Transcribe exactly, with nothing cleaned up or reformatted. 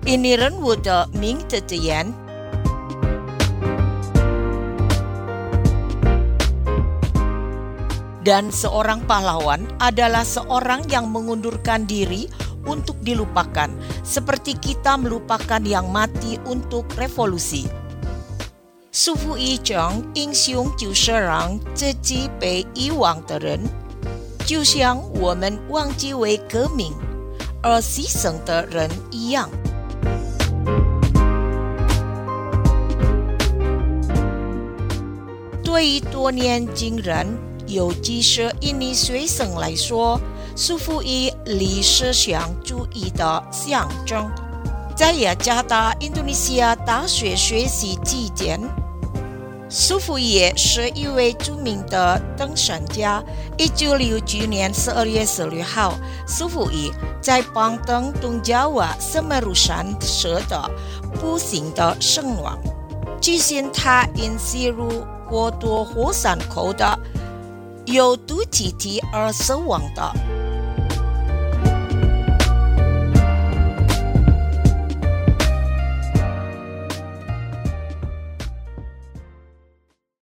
ini 人物的名字的言。Dan seorang pahlawan adalah seorang yang mengundurkan diri untuk dilupakan, seperti kita melupakan yang mati untuk revolusi. 束缚一种英雄就是让自己被遗忘的人，就像我们忘记为革命而牺牲的人一样。对于多年轻人，尤其是印尼学生来说，束缚于理思想主义的象征。在雅加达印度尼西亚大学学习期间，束缚也是一位著名的登山家。一九六九年十二月十六号，束缚在邦登东加瓦圣梅鲁山时的不幸的身亡。据信他因吸入过多火山口的有毒气体而死亡的。